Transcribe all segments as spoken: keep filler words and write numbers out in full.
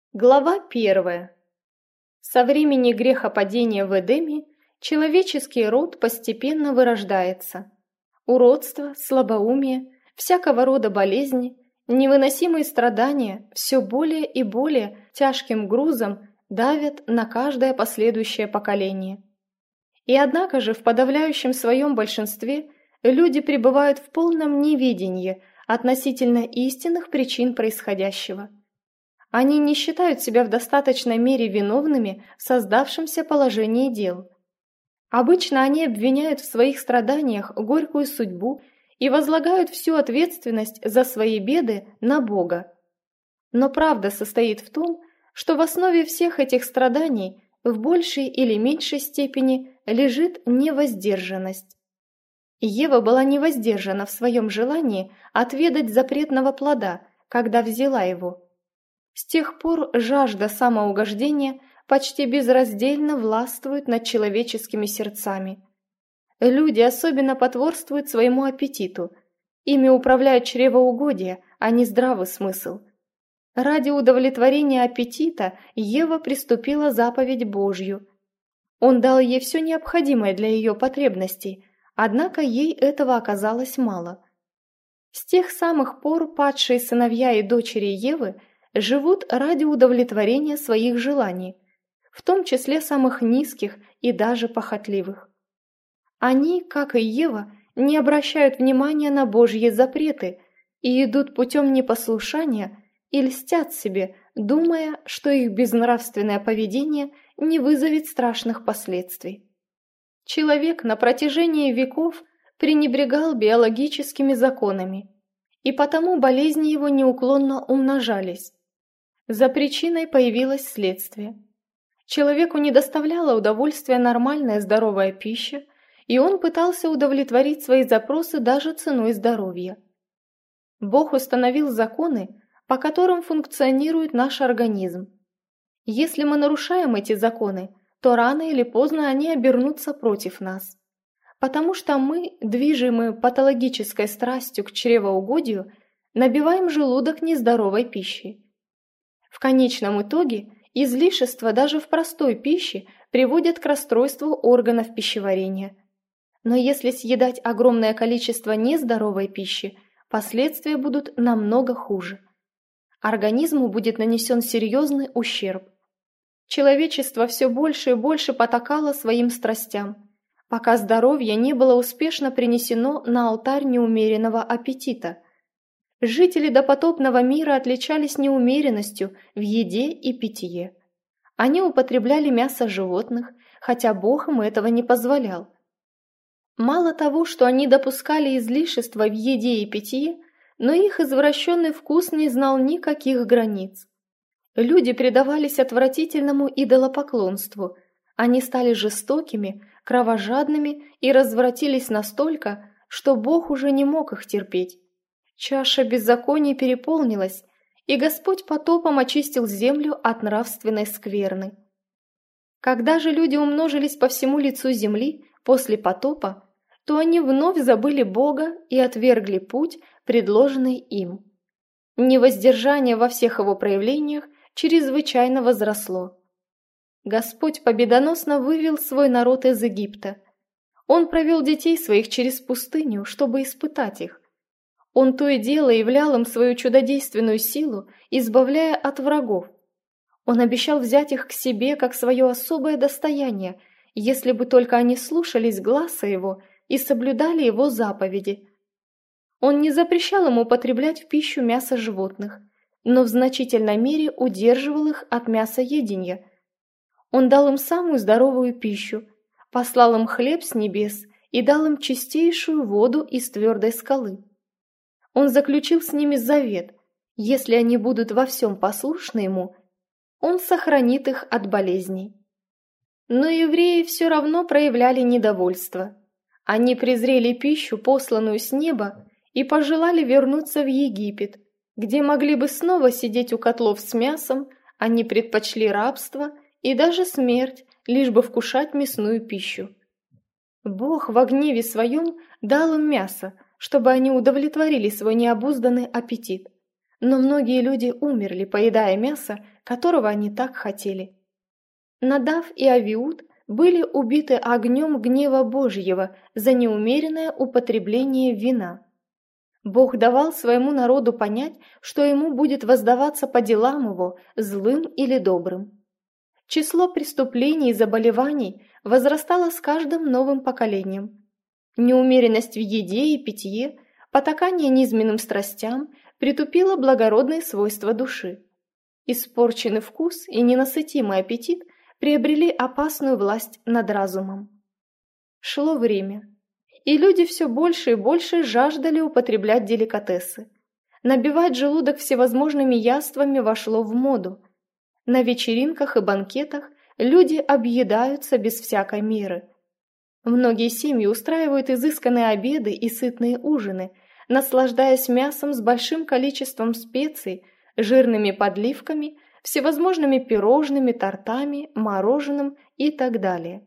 Глава первая. Со времени грехопадения в Эдеме человеческий род постепенно вырождается. Уродство, слабоумие, всякого рода болезни, невыносимые страдания все более и более тяжким грузом давят на каждое последующее поколение. И однако же в подавляющем своем большинстве люди пребывают в полном неведении относительно истинных причин происходящего. Они не считают себя в достаточной мере виновными в создавшемся положении дел. Обычно они обвиняют в своих страданиях горькую судьбу и возлагают всю ответственность за свои беды на Бога. Но правда состоит в том, что в основе всех этих страданий в большей или меньшей степени лежит невоздержанность. Ева была невоздержана в своем желании отведать запретного плода, когда взяла его. С тех пор жажда самоугождения почти безраздельно властвует над человеческими сердцами. Люди особенно потворствуют своему аппетиту. Ими управляют чревоугодие, а не здравый смысл. Ради удовлетворения аппетита Ева приступила заповедь Божью. Он дал ей все необходимое для ее потребностей, однако ей этого оказалось мало. С тех самых пор падшие сыновья и дочери Евы живут ради удовлетворения своих желаний, в том числе самых низких и даже похотливых. Они, как и Ева, не обращают внимания на Божьи запреты и идут путем непослушания и льстят себе, думая, что их безнравственное поведение не вызовет страшных последствий. Человек на протяжении веков пренебрегал биологическими законами, и потому болезни его неуклонно умножались. За причиной появилось следствие. Человеку не доставляла удовольствия нормальная здоровая пища, и он пытался удовлетворить свои запросы даже ценой здоровья. Бог установил законы, по которым функционирует наш организм. Если мы нарушаем эти законы, то рано или поздно они обернутся против нас. Потому что мы, движимые патологической страстью к чревоугодию, набиваем желудок нездоровой пищей. В конечном итоге излишества даже в простой пище приводят к расстройству органов пищеварения. Но если съедать огромное количество нездоровой пищи, последствия будут намного хуже. Организму будет нанесен серьезный ущерб. Человечество все больше и больше потакало своим страстям, пока здоровье не было успешно принесено на алтарь неумеренного аппетита. Жители допотопного мира отличались неумеренностью в еде и питье. Они употребляли мясо животных, хотя Бог им этого не позволял. Мало того, что они допускали излишества в еде и питье, но их извращенный вкус не знал никаких границ. Люди предавались отвратительному идолопоклонству, они стали жестокими, кровожадными и развратились настолько, что Бог уже не мог их терпеть. Чаша беззакония переполнилась, и Господь потопом очистил землю от нравственной скверны. Когда же люди умножились по всему лицу земли после потопа, то они вновь забыли Бога и отвергли путь, предложенный им. Невоздержание во всех его проявлениях чрезвычайно возросло. Господь победоносно вывел свой народ из Египта. Он провел детей своих через пустыню, чтобы испытать их. Он то и дело являл им свою чудодейственную силу, избавляя от врагов. Он обещал взять их к себе как свое особое достояние, если бы только они слушались гласа его и соблюдали его заповеди. Он не запрещал им употреблять в пищу мясо животных, но в значительной мере удерживал их от мясоедения. Он дал им самую здоровую пищу, послал им хлеб с небес и дал им чистейшую воду из твердой скалы. Он заключил с ними завет: если они будут во всем послушны ему, он сохранит их от болезней. Но евреи все равно проявляли недовольство. Они презрели пищу, посланную с неба, и пожелали вернуться в Египет, где могли бы снова сидеть у котлов с мясом. Они предпочли рабство и даже смерть, лишь бы вкушать мясную пищу. Бог во гневе своем дал им мясо, чтобы они удовлетворили свой необузданный аппетит. но многие люди умерли, поедая мясо, которого они так хотели. Надав и Авиуд были убиты огнем гнева Божьего за неумеренное употребление вина. Бог давал своему народу понять, что ему будет воздаваться по делам его, злым или добрым. Число преступлений и заболеваний возрастало с каждым новым поколением. Неумеренность в еде и питье, потакание низменным страстям притупило благородные свойства души. Испорченный вкус и ненасытимый аппетит приобрели опасную власть над разумом. Шло время, и люди все больше и больше жаждали употреблять деликатесы. Набивать желудок всевозможными яствами вошло в моду. На вечеринках и банкетах люди объедаются без всякой меры. Многие семьи устраивают изысканные обеды и сытные ужины, наслаждаясь мясом с большим количеством специй, жирными подливками, всевозможными пирожными, тортами, мороженым и так далее.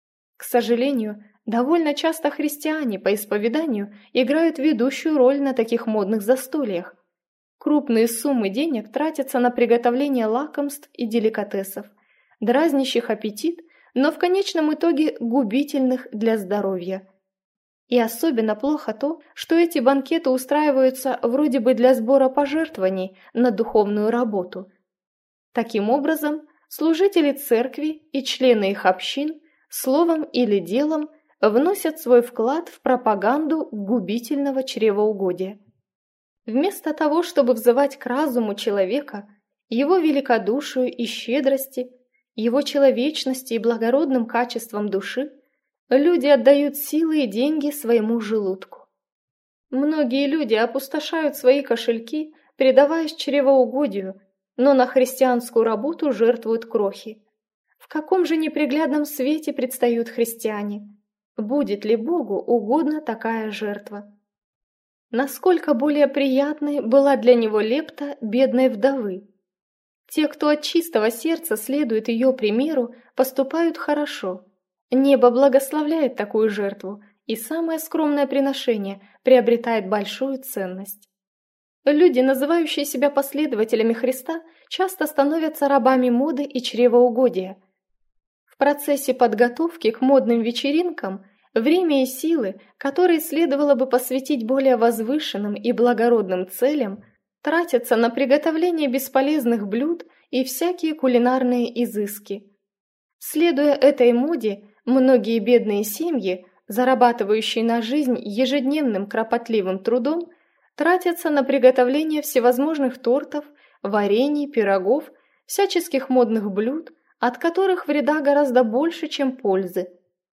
К сожалению, довольно часто христиане по исповеданию играют ведущую роль на таких модных застольях. Крупные суммы денег тратятся на приготовление лакомств и деликатесов, дразнящих аппетит, но в конечном итоге губительных для здоровья. И особенно плохо то, что эти банкеты устраиваются вроде бы для сбора пожертвований на духовную работу. Таким образом, служители церкви и члены их общин словом или делом вносят свой вклад в пропаганду губительного чревоугодия. Вместо того, чтобы взывать к разуму человека, его великодушию и щедрости, его человечности и благородным качествам души, люди отдают силы и деньги своему желудку. Многие люди опустошают свои кошельки, предаваясь чревоугодию, но на христианскую работу жертвуют крохи. В каком же неприглядном свете предстают христиане? Будет ли Богу угодна такая жертва? Насколько более приятной была для него лепта бедной вдовы. Те, кто от чистого сердца следует ее примеру, поступают хорошо. Небо благословляет такую жертву, и самое скромное приношение приобретает большую ценность. Люди, называющие себя последователями Христа, часто становятся рабами моды и чревоугодия. В процессе подготовки к модным вечеринкам время и силы, которые следовало бы посвятить более возвышенным и благородным целям, тратятся на приготовление бесполезных блюд и всякие кулинарные изыски. Следуя этой моде, многие бедные семьи, зарабатывающие на жизнь ежедневным кропотливым трудом, тратятся на приготовление всевозможных тортов, варений, пирогов, всяческих модных блюд, от которых вреда гораздо больше, чем пользы.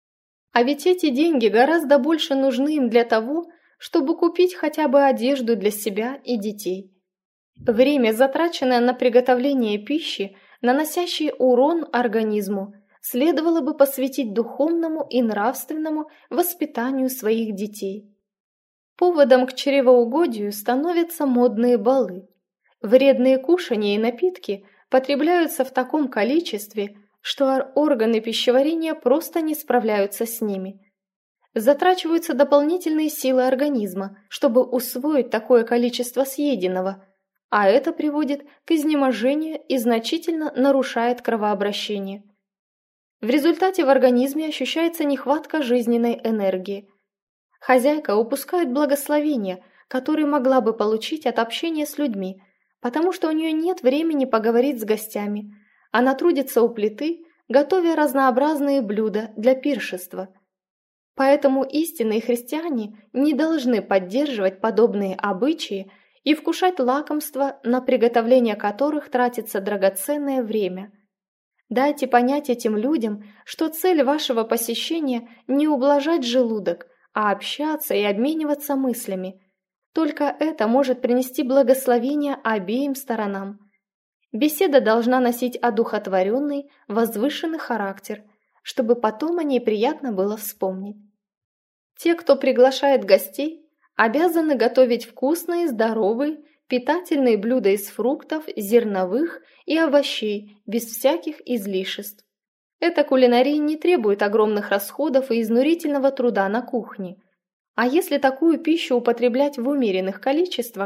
А ведь эти деньги гораздо больше нужны им для того, чтобы купить хотя бы одежду для себя и детей. Время, затраченное на приготовление пищи, наносящее урон организму, следовало бы посвятить духовному и нравственному воспитанию своих детей. Поводом к чревоугодию становятся модные балы. Вредные кушания и напитки потребляются в таком количестве, что органы пищеварения просто не справляются с ними. Затрачиваются дополнительные силы организма, чтобы усвоить такое количество съеденного, а это приводит к изнеможению и значительно нарушает кровообращение. В результате в организме ощущается нехватка жизненной энергии. Хозяйка упускает благословение, которое могла бы получить от общения с людьми, потому что у нее нет времени поговорить с гостями. Она трудится у плиты, готовя разнообразные блюда для пиршества. Поэтому истинные христиане не должны поддерживать подобные обычаи и вкушать лакомства, на приготовление которых тратится драгоценное время. Дайте понять этим людям, что цель вашего посещения не ублажать желудок, а общаться и обмениваться мыслями. Только это может принести благословение обеим сторонам. Беседа должна носить одухотворенный, возвышенный характер, чтобы потом о ней приятно было вспомнить. Те, кто приглашает гостей, обязаны готовить вкусные, здоровые, питательные блюда из фруктов, зерновых и овощей, без всяких излишеств. Эта кулинария не требует огромных расходов и изнурительного труда на кухне. А если такую пищу употреблять в умеренных количествах,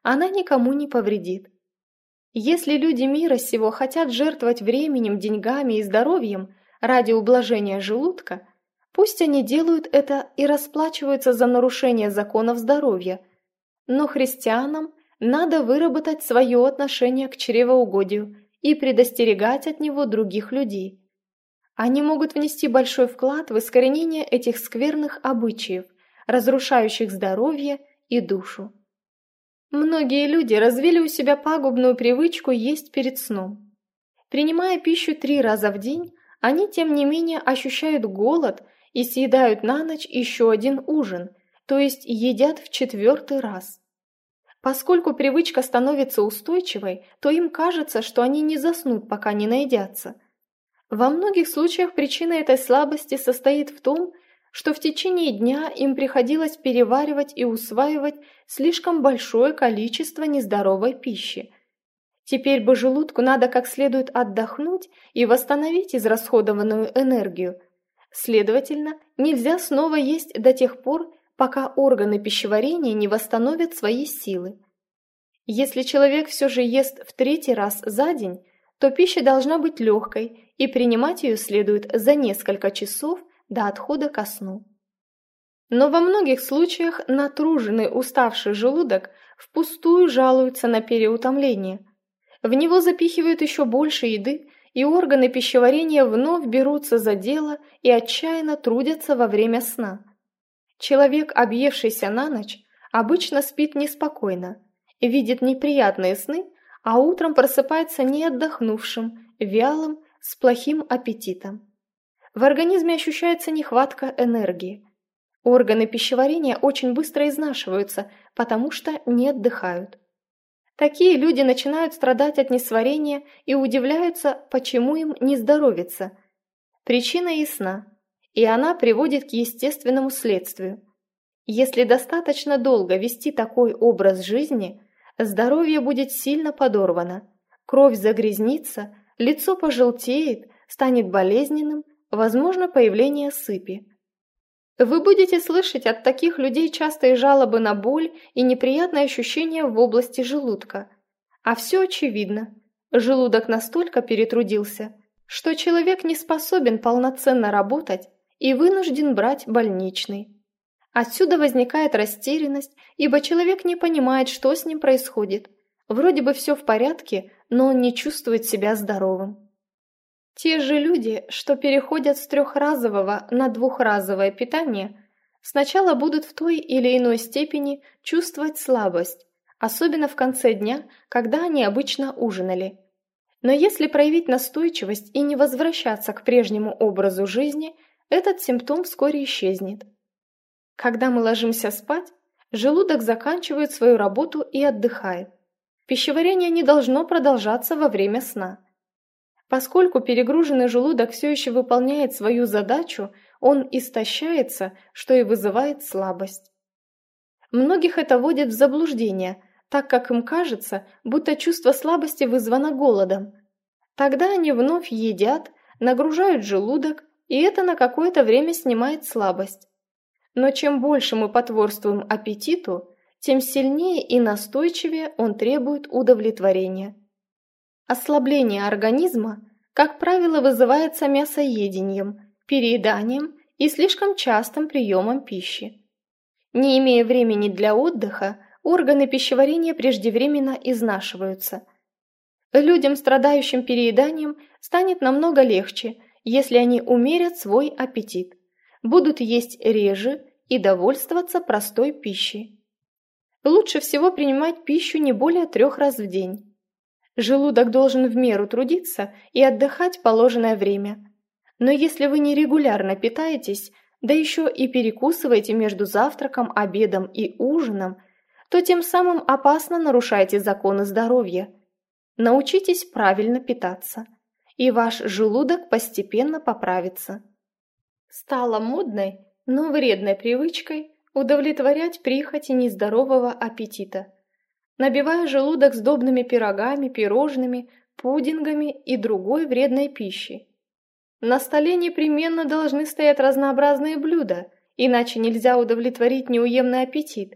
она никому не повредит. Если люди мира сего хотят жертвовать временем, деньгами и здоровьем ради ублажения желудка, пусть они делают это и расплачиваются за нарушение законов здоровья, но христианам надо выработать свое отношение к чревоугодию и предостерегать от него других людей. Они могут внести большой вклад в искоренение этих скверных обычаев, разрушающих здоровье и душу. Многие люди развили у себя пагубную привычку есть перед сном. Принимая пищу три раза в день, они тем не менее ощущают голод и съедают на ночь еще один ужин, то есть едят в четвертый раз. Поскольку привычка становится устойчивой, то им кажется, что они не заснут, пока не наедятся. Во многих случаях причина этой слабости состоит в том, что в течение дня им приходилось переваривать и усваивать слишком большое количество нездоровой пищи. Теперь бы желудку надо как следует отдохнуть и восстановить израсходованную энергию. Следовательно, нельзя снова есть до тех пор, пока органы пищеварения не восстановят свои силы. Если человек все же ест в третий раз за день, то пища должна быть легкой, и принимать ее следует за несколько часов до отхода ко сну. Но во многих случаях натруженный, уставший желудок впустую жалуется на переутомление. В него запихивают еще больше еды, и органы пищеварения вновь берутся за дело и отчаянно трудятся во время сна. Человек, объевшийся на ночь, обычно спит неспокойно, видит неприятные сны, а утром просыпается не отдохнувшим, вялым, с плохим аппетитом. В организме ощущается нехватка энергии. Органы пищеварения очень быстро изнашиваются, потому что не отдыхают. Такие люди начинают страдать от несварения и удивляются, почему им не здоровится. Причина ясна, и она приводит к естественному следствию. Если достаточно долго вести такой образ жизни, здоровье будет сильно подорвано, кровь загрязнится, лицо пожелтеет, станет болезненным, возможно появление сыпи. Вы будете слышать от таких людей частые жалобы на боль и неприятные ощущения в области желудка. А все очевидно. Желудок настолько перетрудился, что человек не способен полноценно работать и вынужден брать больничный. Отсюда возникает растерянность, ибо человек не понимает, что с ним происходит. Вроде бы все в порядке, но он не чувствует себя здоровым. Те же люди, что переходят с трехразового на двухразовое питание, сначала будут в той или иной степени чувствовать слабость, особенно в конце дня, когда они обычно ужинали. Но если проявить настойчивость и не возвращаться к прежнему образу жизни, этот симптом вскоре исчезнет. Когда мы ложимся спать, желудок заканчивает свою работу и отдыхает. Пищеварение не должно продолжаться во время сна. Поскольку перегруженный желудок все еще выполняет свою задачу, он истощается, что и вызывает слабость. Многих это вводит в заблуждение, так как им кажется, будто чувство слабости вызвано голодом. Тогда они вновь едят, нагружают желудок, и это на какое-то время снимает слабость. Но чем больше мы потворствуем аппетиту, тем сильнее и настойчивее он требует удовлетворения. Ослабление организма, как правило, вызывается мясоедением, перееданием и слишком частым приемом пищи. Не имея времени для отдыха, органы пищеварения преждевременно изнашиваются. Людям, страдающим перееданием, станет намного легче, если они умерят свой аппетит, будут есть реже и довольствоваться простой пищей. Лучше всего принимать пищу не более трех раз в день. Желудок должен в меру трудиться и отдыхать в положенное время. Но если вы нерегулярно питаетесь, да еще и перекусываете между завтраком, обедом и ужином, то тем самым опасно нарушаете законы здоровья. Научитесь правильно питаться, и ваш желудок постепенно поправится. Стало модной, но вредной привычкой удовлетворять прихоти нездорового аппетита, набивая желудок сдобными пирогами, пирожными, пудингами и другой вредной пищей. На столе непременно должны стоять разнообразные блюда, иначе нельзя удовлетворить неуемный аппетит.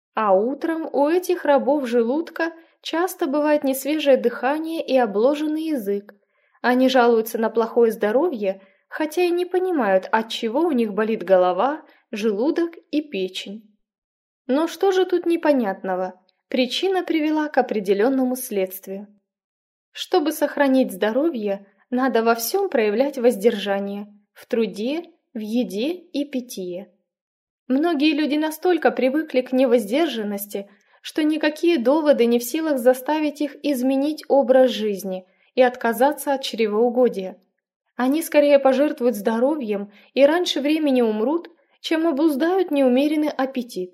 А утром у этих рабов желудка часто бывает несвежее дыхание и обложенный язык. Они жалуются на плохое здоровье, хотя и не понимают, от чего у них болит голова, желудок и печень. Но что же тут непонятного? Причина привела к определенному следствию. Чтобы сохранить здоровье, надо во всем проявлять воздержание – в труде, в еде и питье. Многие люди настолько привыкли к невоздержанности, что никакие доводы не в силах заставить их изменить образ жизни и отказаться от чревоугодия. Они скорее пожертвуют здоровьем и раньше времени умрут, чем обуздают неумеренный аппетит.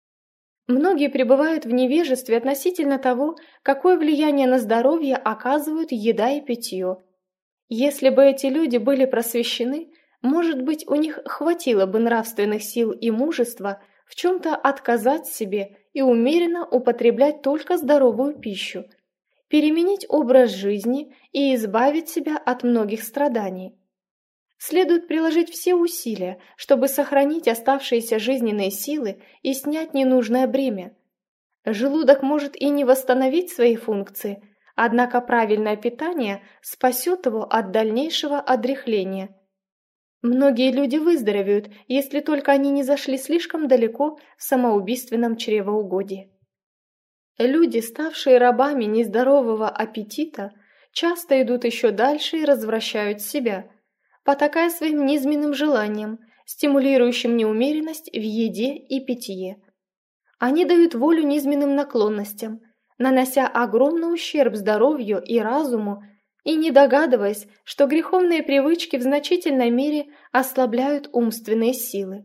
Многие пребывают в невежестве относительно того, какое влияние на здоровье оказывают еда и питье. Если бы эти люди были просвещены, может быть, у них хватило бы нравственных сил и мужества в чем-то отказать себе и умеренно употреблять только здоровую пищу, переменить образ жизни и избавить себя от многих страданий. Следует приложить все усилия, чтобы сохранить оставшиеся жизненные силы и снять ненужное бремя. Желудок может и не восстановить свои функции, однако правильное питание спасет его от дальнейшего одряхления. Многие люди выздоровеют, если только они не зашли слишком далеко в самоубийственном чревоугодии. Люди, ставшие рабами нездорового аппетита, часто идут еще дальше и развращают себя, потакая своим низменным желаниям, стимулирующим неумеренность в еде и питье. Они дают волю низменным наклонностям, нанося огромный ущерб здоровью и разуму, и не догадываясь, что греховные привычки в значительной мере ослабляют умственные силы.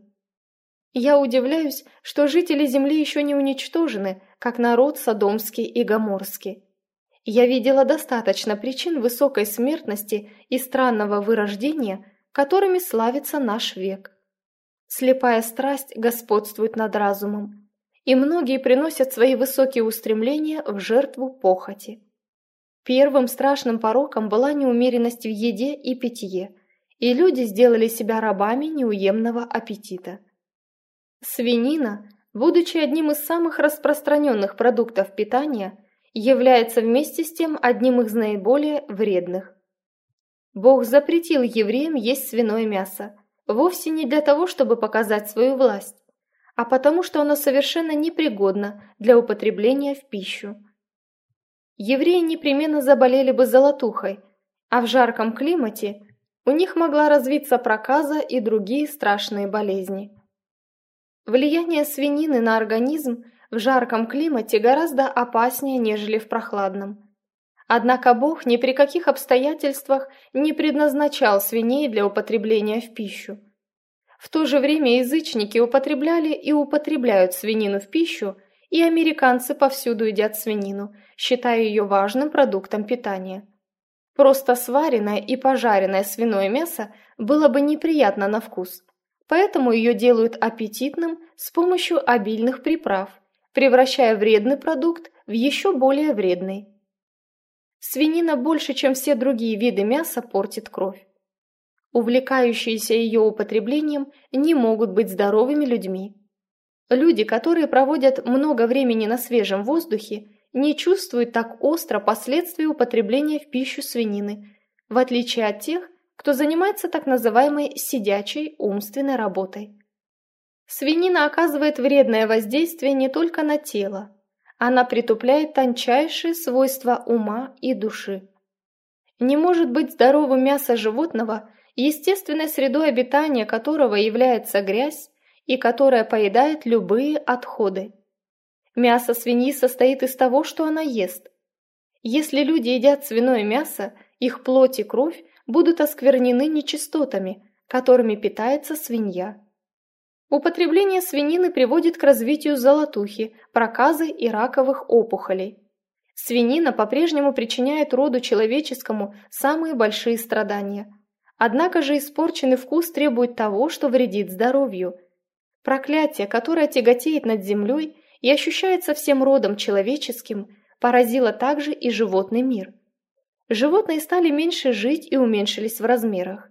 Я удивляюсь, что жители земли еще не уничтожены, как народ содомский и гоморский. Я видела достаточно причин высокой смертности и странного вырождения, которыми славится наш век. Слепая страсть господствует над разумом, и многие приносят свои высокие устремления в жертву похоти. Первым страшным пороком была неумеренность в еде и питье, и люди сделали себя рабами неуемного аппетита. Свинина, будучи одним из самых распространенных продуктов питания, является вместе с тем одним из наиболее вредных. Бог запретил евреям есть свиное мясо, вовсе не для того, чтобы показать свою власть, а потому что оно совершенно непригодно для употребления в пищу. Евреи непременно заболели бы золотухой, а в жарком климате у них могла развиться проказа и другие страшные болезни. Влияние свинины на организм в жарком климате гораздо опаснее, нежели в прохладном. Однако Бог ни при каких обстоятельствах не предназначал свиней для употребления в пищу. В то же время язычники употребляли и употребляют свинину в пищу, и американцы повсюду едят свинину, считая ее важным продуктом питания. Просто сваренное и пожаренное свиное мясо было бы неприятно на вкус, поэтому ее делают аппетитным с помощью обильных приправ, превращая вредный продукт в еще более вредный. Свинина больше, чем все другие виды мяса, портит кровь. Увлекающиеся ее употреблением не могут быть здоровыми людьми. Люди, которые проводят много времени на свежем воздухе, не чувствуют так остро последствий употребления в пищу свинины, в отличие от тех, кто занимается так называемой сидячей умственной работой. Свинина оказывает вредное воздействие не только на тело, она притупляет тончайшие свойства ума и души. Не может быть здоровым мясо животного, естественной средой обитания которого является грязь, и которая поедает любые отходы. Мясо свиньи состоит из того, что она ест. Если люди едят свиное мясо, их плоть и кровь будут осквернены нечистотами, которыми питается свинья. Употребление свинины приводит к развитию золотухи, проказы и раковых опухолей. Свинина по-прежнему причиняет роду человеческому самые большие страдания. Однако же испорченный вкус требует того, что вредит здоровью. Проклятие, которое тяготеет над землей и ощущается всем родом человеческим, поразило также и животный мир. Животные стали меньше жить и уменьшились в размерах.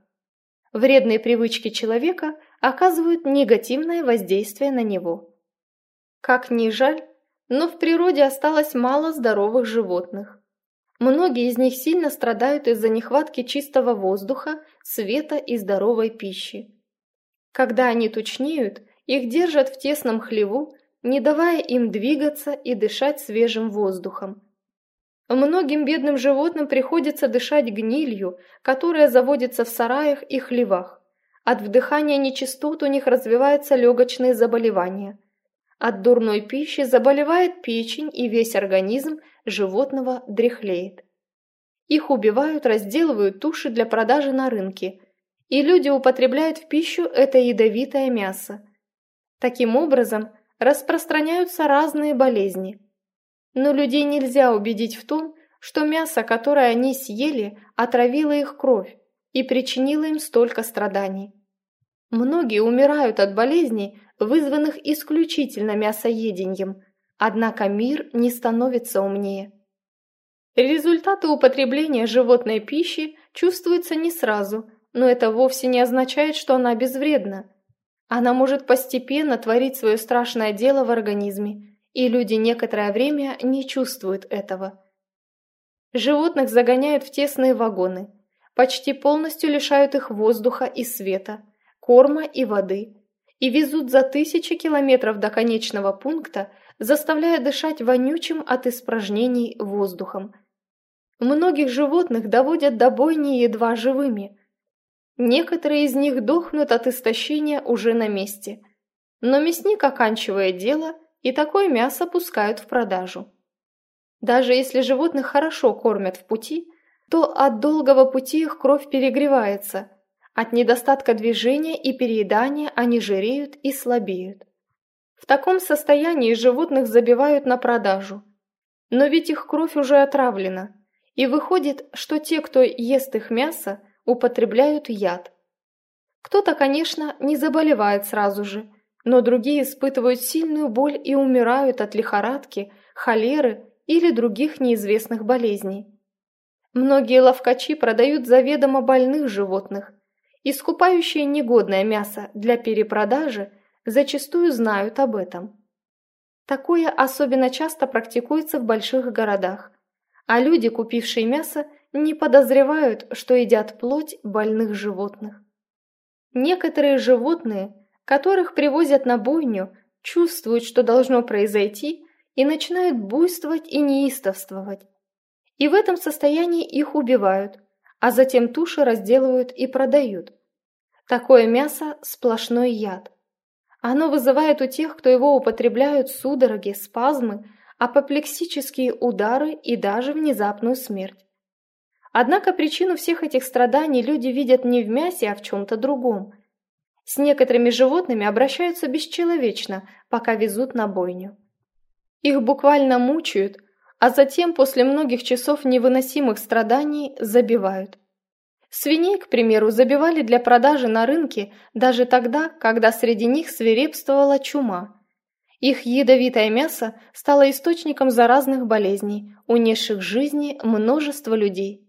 Вредные привычки человека оказывают негативное воздействие на него. Как ни жаль, но в природе осталось мало здоровых животных. Многие из них сильно страдают из-за нехватки чистого воздуха, света и здоровой пищи. Когда они тучнеют, их держат в тесном хлеву, не давая им двигаться и дышать свежим воздухом. Многим бедным животным приходится дышать гнилью, которая заводится в сараях и хлевах. От вдыхания нечистот у них развиваются легочные заболевания. От дурной пищи заболевает печень, и весь организм животного дряхлеет. Их убивают, разделывают туши для продажи на рынке, и люди употребляют в пищу это ядовитое мясо. Таким образом, распространяются разные болезни. Но людей нельзя убедить в том, что мясо, которое они съели, отравило их кровь и причинило им столько страданий. Многие умирают от болезней, вызванных исключительно мясоедением, однако мир не становится умнее. Результаты употребления животной пищи чувствуются не сразу, но это вовсе не означает, что она безвредна. Она может постепенно творить свое страшное дело в организме, и люди некоторое время не чувствуют этого. Животных загоняют в тесные вагоны, почти полностью лишают их воздуха и света, корма и воды, и везут за тысячи километров до конечного пункта, заставляя дышать вонючим от испражнений воздухом. Многих животных доводят до бойни едва живыми. Некоторые из них дохнут от истощения уже на месте. Но мясник оканчивает дело, и такое мясо пускают в продажу. Даже если животных хорошо кормят в пути, то от долгого пути их кровь перегревается. От недостатка движения и переедания они жиреют и слабеют. В таком состоянии животных забивают на продажу. Но ведь их кровь уже отравлена, и выходит, что те, кто ест их мясо, употребляют яд. Кто-то, конечно, не заболевает сразу же, но другие испытывают сильную боль и умирают от лихорадки, холеры или других неизвестных болезней. Многие ловкачи продают заведомо больных животных, и скупающие негодное мясо для перепродажи зачастую знают об этом. Такое особенно часто практикуется в больших городах, а люди, купившие мясо, не подозревают, что едят плоть больных животных. Некоторые животные, которых привозят на бойню, чувствуют, что должно произойти, и начинают буйствовать и неистовствовать. И в этом состоянии их убивают, а затем туши разделывают и продают. Такое мясо – сплошной яд. Оно вызывает у тех, кто его употребляют, судороги, спазмы, апоплексические удары и даже внезапную смерть. Однако причину всех этих страданий люди видят не в мясе, а в чем-то другом. С некоторыми животными обращаются бесчеловечно, пока везут на бойню. Их буквально мучают, а затем после многих часов невыносимых страданий забивают. Свиней, к примеру, забивали для продажи на рынке даже тогда, когда среди них свирепствовала чума. Их ядовитое мясо стало источником заразных болезней, унесших жизни множество людей.